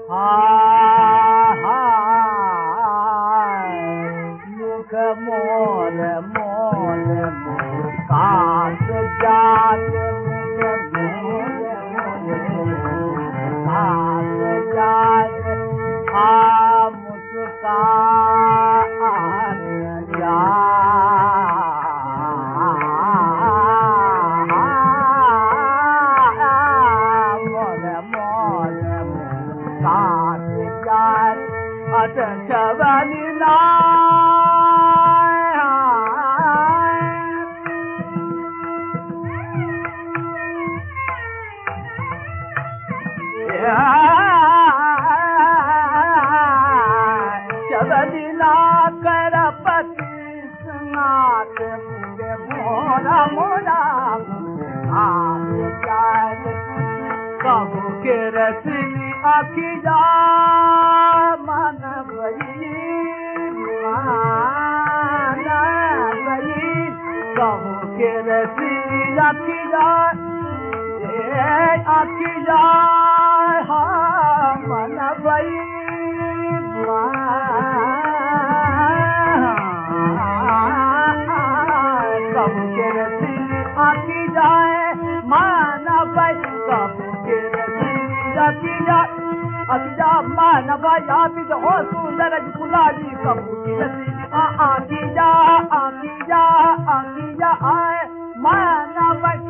मुख मोर मोर कास जात मुख मोर कास जात मुस्कान जा मोर मोर कास जात अट चवनी ना चवलीला करपति स्नात मुझे मोरा मोरा कहू के रसनी आखी जा मन भई कहू के रसनी आखी जा आखी जा मन भई कहू के रसनी आखी जाए मन भई कहू के रसनी आखी जा अतिजा मन भई आती जो हो सुंदर गुलाबी कहू की रसनी आखी जा आए मन भई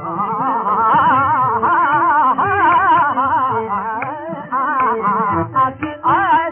आखी आए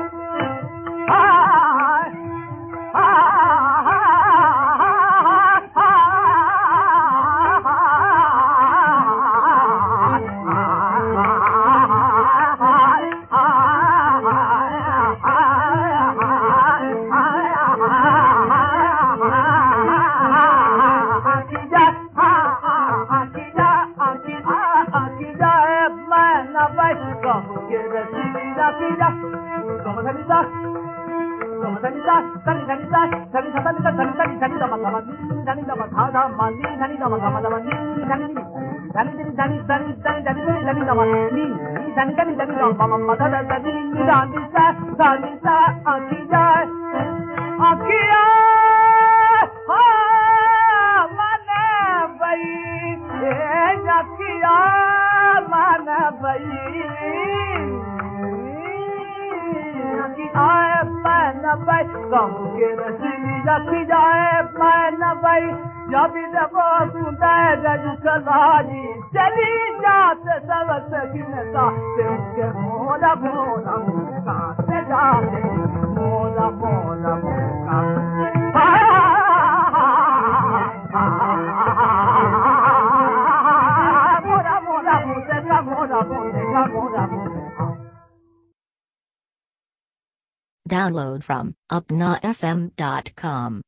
कहू के रसनी रखी जाए मैं न भई जब जब सुंदर कलाजी चली जात सब सगिनता के मोरा मोरा मुका से जाते मोरा मोरा मुका मोरा मोरा मुका मोरा मोरा मोरा मोरा। Download from upnafm.com.